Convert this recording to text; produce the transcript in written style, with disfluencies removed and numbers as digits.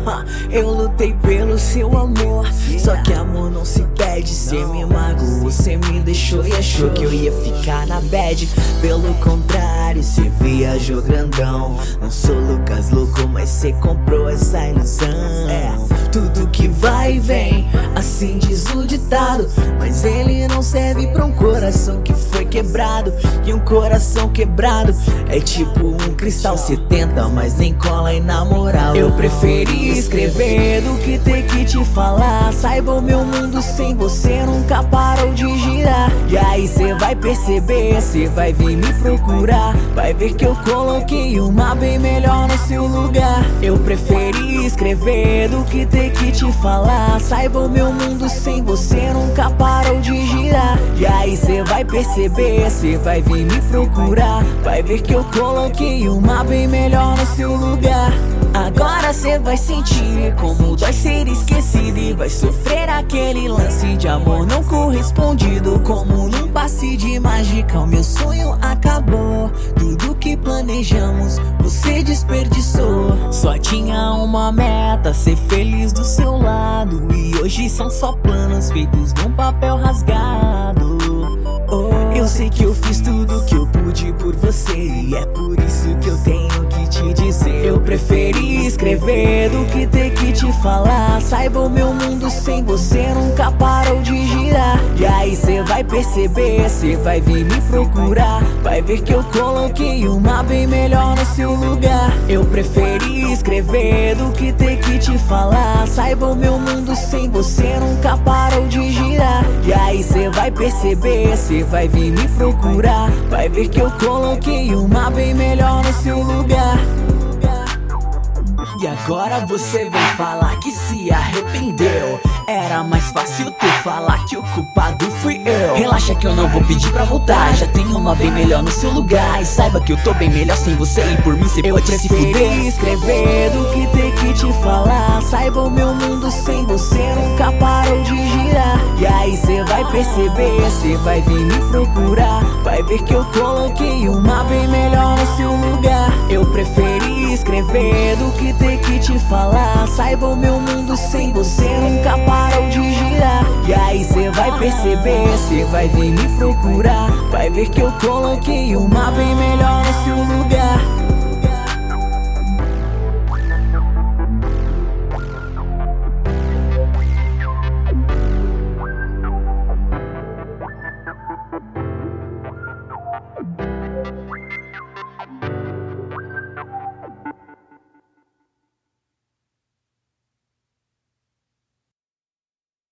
Eu lutei pelo seu amor, só que amor não se pede. Cê me magoou, cê me deixou e achou que eu ia ficar na bad. Pelo contrário, cê viajou grandão. Não sou Lucas louco, mas cê comprou essa ilusão. Tudo que vai e vem, assim diz o ditado. Mas ele não serve pra um coração que foi quebrado. E um coração quebrado é tipo um cristal. Cê tenta, mas nem cola e na moral eu preferi escrever do que ter que te falar. Saiba, o meu mundo sem você nunca parou de girar. E aí cê vai perceber, cê vai vir me procurar. Vai ver que eu coloquei uma bem melhor no seu lugar. Eu preferi escrever do que ter que te falar. Saiba, o meu mundo sem você nunca parou de girar. E aí cê vai perceber, cê vai vir me procurar. Vai ver que eu coloquei uma bem melhor no seu lugar. Agora cê vai sentir como dói ser esquecido. E vai sofrer aquele lance de amor não correspondido. Como num passe de mágica o meu sonho acabou. Tudo que planejamos você desperdiçou. Só tinha uma meta, ser feliz do seu lado. E hoje são só planos feitos num papel rasgado. Eu sei que eu fiz tudo que eu pude por você, e é por isso que eu tenho que te dizer. Eu preferi escrever do que ter que te falar. Saiba, o meu mundo sem você nunca parou de girar. E aí cê vai perceber, cê vai vir me procurar. Vai ver que eu coloquei uma bem melhor no seu lugar. Eu preferi escrever do que ter que te falar. Saiba, o meu mundo sem você nunca parou de girar. E aí cê vai perceber, cê vai vir me procurar. Vai ver que eu coloquei uma bem melhor no seu lugar. E agora você vem falar que se arrependeu. Era mais fácil tu falar que o culpado fui eu. Relaxa que eu não vou pedir pra voltar. Já tenho uma bem melhor no seu lugar. E saiba que eu tô bem melhor sem você. E por mim cê pode se fuder. Eu preferi escrever do que ter que te falar. Saiba, o meu mundo sem você nunca parou de girar. E aí cê vai perceber, cê vai vir me procurar. Vai ver que eu coloquei uma bem melhor no seu lugar. Eu preferi escrever do que ter que te falar. Saiba, o meu mundo sem você nunca parou de girar. E aí cê vai perceber, cê vai vir me procurar. Vai ver que eu coloquei uma bem melhor no seu lugar.